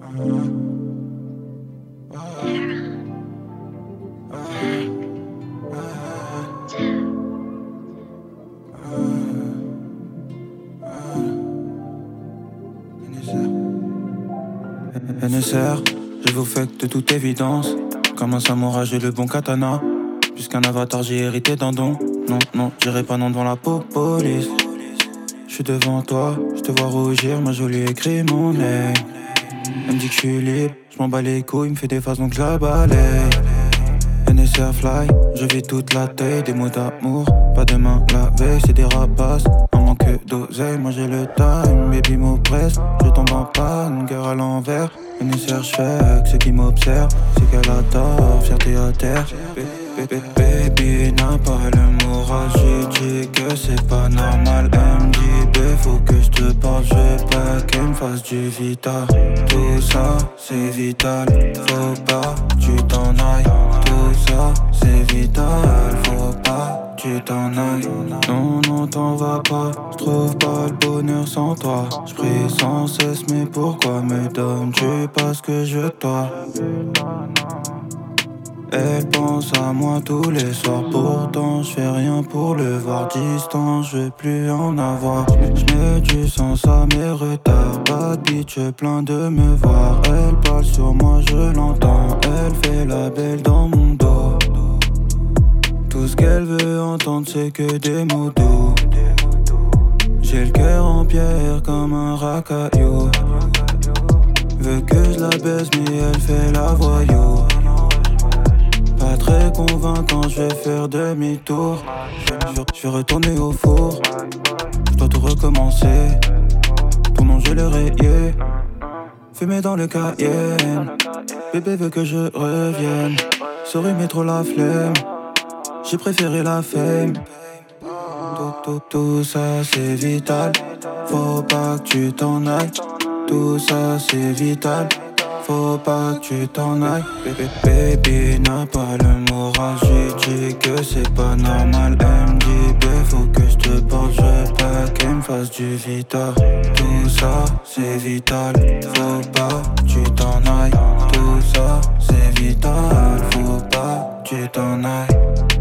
NSR, je vous fais de toute évidence. Comme un samouraï, j'ai le bon katana. Plus qu'un avatar, j'ai hérité d'un don. Non, non, j'irai pas non devant la police. J'suis devant toi, j'te vois rougir, ma jolie écrit mon name. Elle me dit que j'suis libre, j'm'en bats les couilles, me fait des faces donc j'la balaye. NSR fly, je vis toute la taille, des mots d'amour, pas demain la veille, c'est des rapaces. En manque d'oseille, moi j'ai le time, baby m'oppresse, je tombe en panne, guerre à l'envers. NSR j'fais que ce qui m'observe, c'est qu'elle a tort, fierté à terre. Baby n'a pas le moral, j'ai dit que c'est pas normal. MDB, faut que je te parle, je veux pas qu'elle me fasse du vita. Tout ça, c'est vital, faut pas que tu t'en ailles. Tout ça, c'est vital, faut pas que tu t'en ailles. Non, non, t'en vas pas, j'trouve pas le bonheur sans toi. J'prie sans cesse, mais pourquoi me donnes-tu pas ce que je veux de toi? Elle pense à moi tous les soirs, pourtant je fais rien pour le voir distant, je veux plus en avoir. J'mets du sens à mes retards, bad bitch plein de me voir. Elle parle sur moi, je l'entends, elle fait la belle dans mon dos. Tout ce qu'elle veut entendre c'est que des mots doux. J'ai le cœur en pierre comme un racaillou. Veut que je la baise mais elle fait la voyou. Pas très convaincant, je vais faire demi-tour. Je vais retourner au four. Je dois tout recommencer. Ton nom je l'ai rayé. Fumé dans le Cayenne. Bébé veut que je revienne. Sorry mais trop la flemme. J'ai préféré la fame. Tout ça c'est vital. Faut pas que tu t'en ailles. Tout ça c'est vital. Faut pas que tu t'en ailles. Baby n'a pas le moral. J'ai dit que c'est pas normal. MDB, faut que je te parle. Je veux pas qu'elle me fasse du vita. Tout ça, c'est vital. Faut pas que tu t'en ailles. Tout ça, c'est vital. Faut pas que tu t'en ailles.